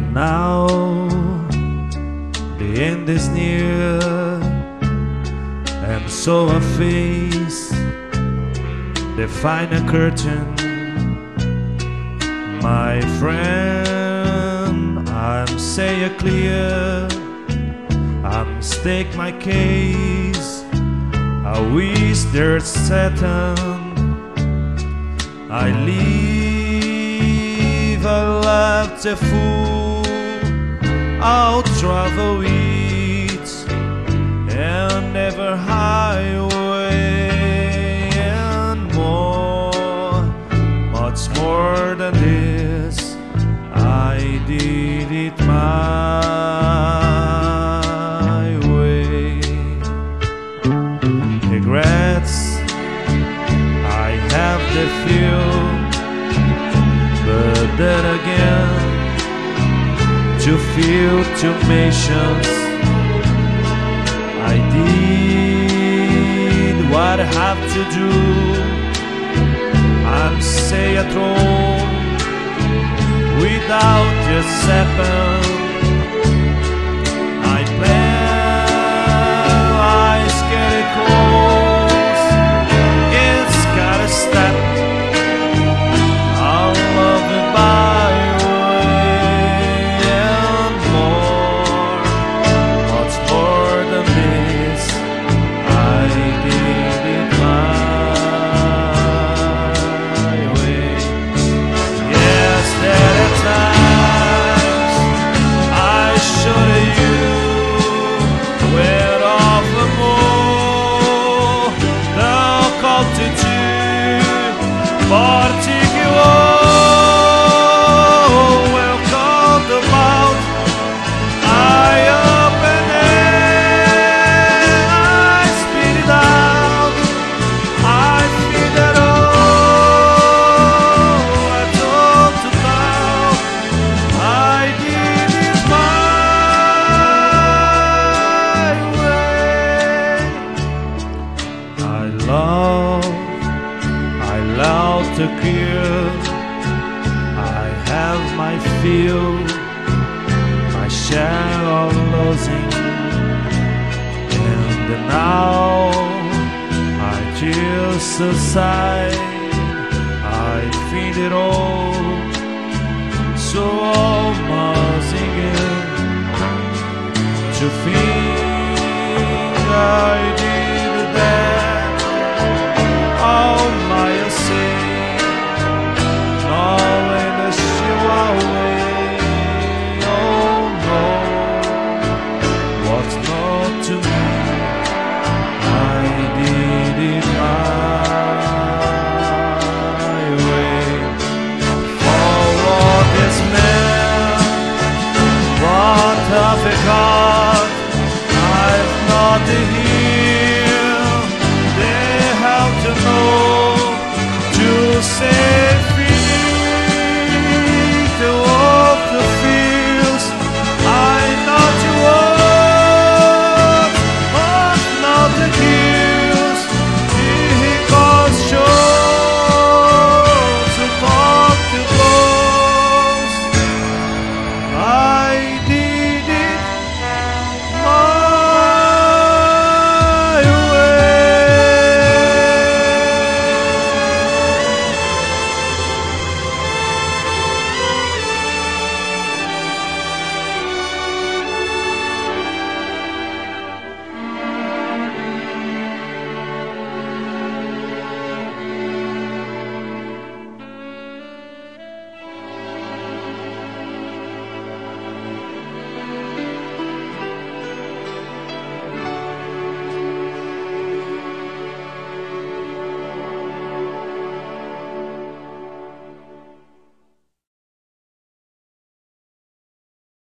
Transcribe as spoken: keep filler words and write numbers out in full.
Now the end is near, and so I face the final curtain. My friend, I'm say it clear, I'm stake my case. I wish there's Satan. I live a life a fool. I'll travel it and never highway and more, much more than this. I did it my way. Regrets, I have the few, but then again, to feel two nations, I did what I have to do. I'm say at home without deception. I plan, I get it close. It's gotta stop. I'll love it by way and more, much more than this. I did it my way. Yes, there are times I showed you where off the moon the call to do particular. Welcome the mouth I open and I spit it out. I feel it all. I told to now. I did it my way. I love, I love to kill. I have my feel, my share of losing, and now I feel suicide. I feel it all, so almost again to think I did.